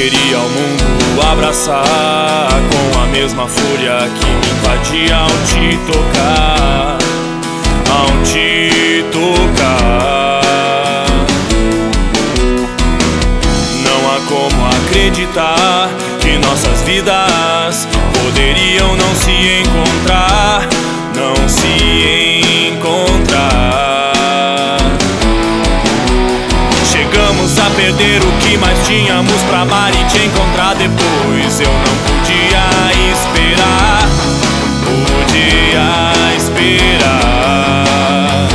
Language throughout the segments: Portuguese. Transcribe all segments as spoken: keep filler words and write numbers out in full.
queria o mundo abraçar com a mesma fúria que me invadia ao te tocar, ao te tocar. Não há como acreditar que nossas vidas poderiam não se encontrar, não se encontrar. Chegamos a perder o que mais tínhamos pra amar e te encontrar depois. Eu não podia esperar, podia esperar.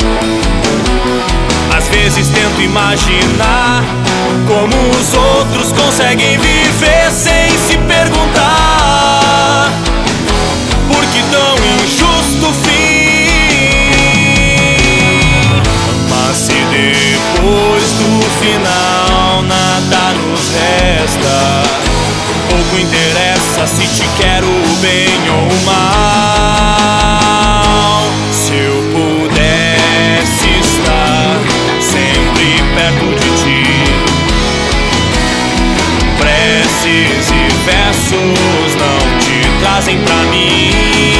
Às vezes tento imaginar como os outros conseguem viver sem se perguntar por que tão injusto o fim. Mas se depois do final nada nos resta, pouco interessa se te quero bem ou mal. Se eu pudesse estar sempre perto de ti, preces e versos não te trazem pra mim.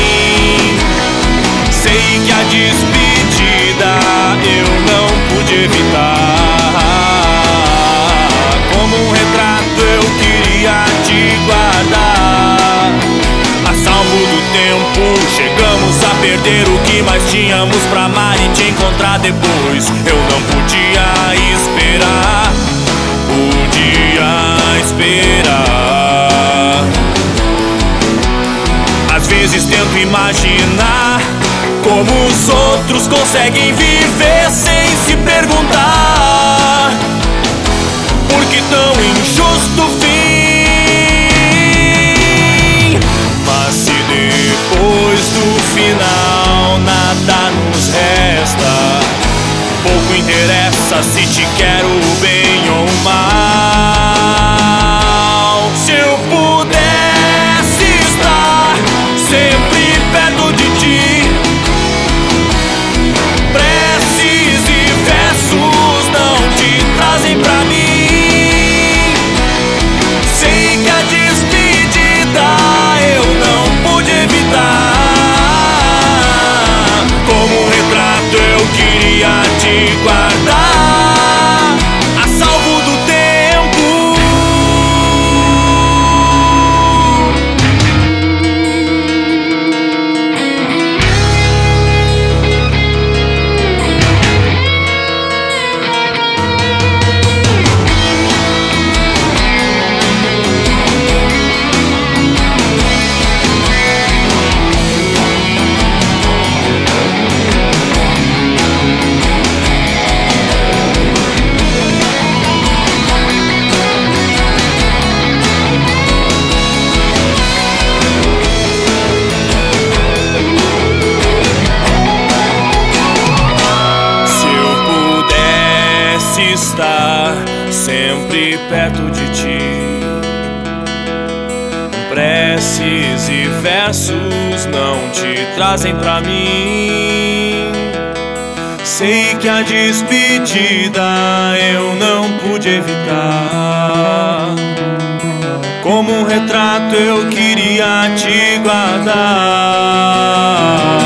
Sei que a despedida eu não pude evitar. Como um retrato eu queria te guardar. A salvo do tempo chegamos a perder o que mais tínhamos pra amar e te encontrar depois. Eu não podia esperar, podia esperar. Às vezes tento imaginar como os outros conseguem viver sem se perguntar por que tão injusto o fim. Mas se depois do final nada nos resta, pouco interessa se te quero bem ou mal. Se eu pudesse estar sempre perto de ti, preces e versos não te trazem pra mim. Sei que a despedida eu não pude evitar. Como um retrato eu queria te guardar, a salvo do tempo. Estar sempre perto de ti, preces e versos não te trazem pra mim. Sei que a despedida eu não pude evitar. Como um retrato eu queria te guardar.